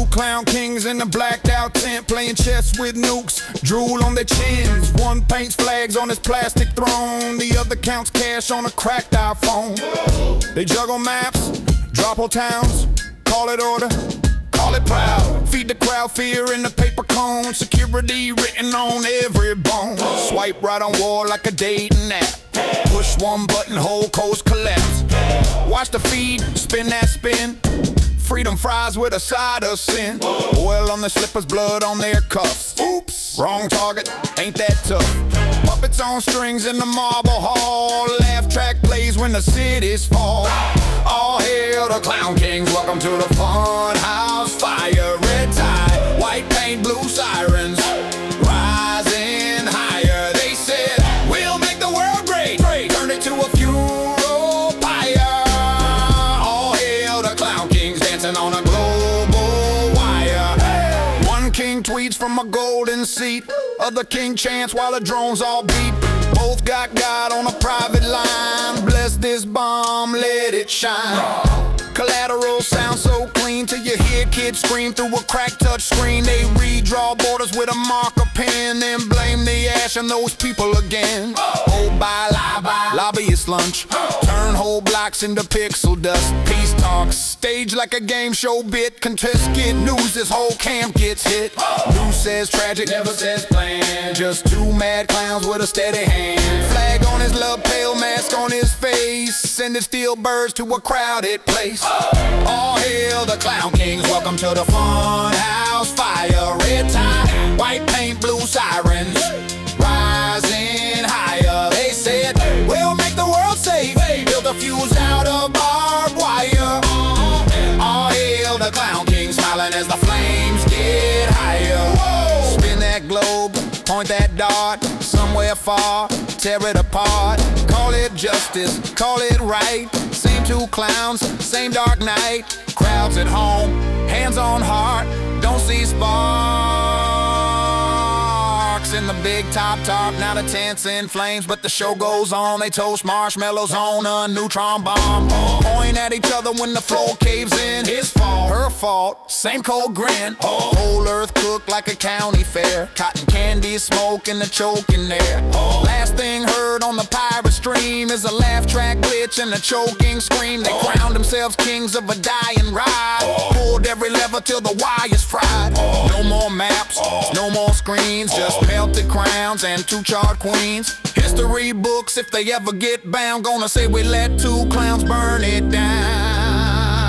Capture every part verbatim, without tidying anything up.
clown kings in the blacked out tent, playing chess with nukes, drool on their chins. One paints flags on his plastic throne, the other counts cash on a cracked iPhone. They juggle maps, drop whole towns, call it order, call it proud. Feed the crowd fear in the paper cone, security written on every bone. Swipe right on wall like a dating app, push one button, whole coast collapse. Watch the feed, spin that spin, freedom fries with a side of sin. Oil on the slippers, blood on their cuffs. Oops, wrong target, ain't that tough. Puppets on strings in the marble hall, laugh track plays when the cities fall. All hail the clown kings, welcome to the fun house. Fire, red tide, white paint, blue sirens, rising higher. They said, we'll make the world great, turn it to a funeral pyre. All hail the clown kings, dancing on a global wire. One king tweets from a golden seat, other king chants while the drones all beat. Both got God on a private line, bless this bomb, let it shine. Collateral sounds so clean till you hear kids scream through a cracked touch screen. They redraw borders with a marker pen, then blame the ash on those people again. Oh, bye, lie, bye, lobbyist lunch, turn whole blocks into pixel dust. Peace talks, stage like a game show bit, contest get news, this whole camp gets hit. News says tragic, never says planned, just two mad clowns with a steady hand. Flag on his lapel, mask on his face, sending steel birds to a crowded place. All hail the clown kings, welcome to the fun house. Fire, red tide, white paint, blue sirens, rising higher. They said, we'll make the world safe, build a fuse out of barbed wire. All hail the clown kings, smiling as the flames get higher. Spin that globe, point that dart, somewhere far, tear it apart. Call it justice, call it right, same two clowns, same dark night. Crowds at home, hands on heart, don't see sparks in the big top tarp. Now the tent's in flames, but the show goes on. They toast marshmallows on a neutron bomb. Point at each other when the floor caves in. His fault, her fault, same cold grin. Whole earth cooked like a county fair, cotton candy smoke in the choking there. Last thing heard on the pirate stream is a laugh track glitch and a choking scream. They crowned themselves kings of a dying ride, pulled every lever till the wire's fried. No more maps, no more screens, just melted crowns and two charred queens. History books, if they ever get bound, gonna say we let two clowns burn it down.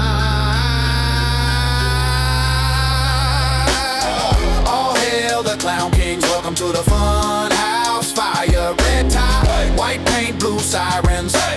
All hail the clown kings, welcome to the fun house. Fire, red tide, white paint, blue sirens,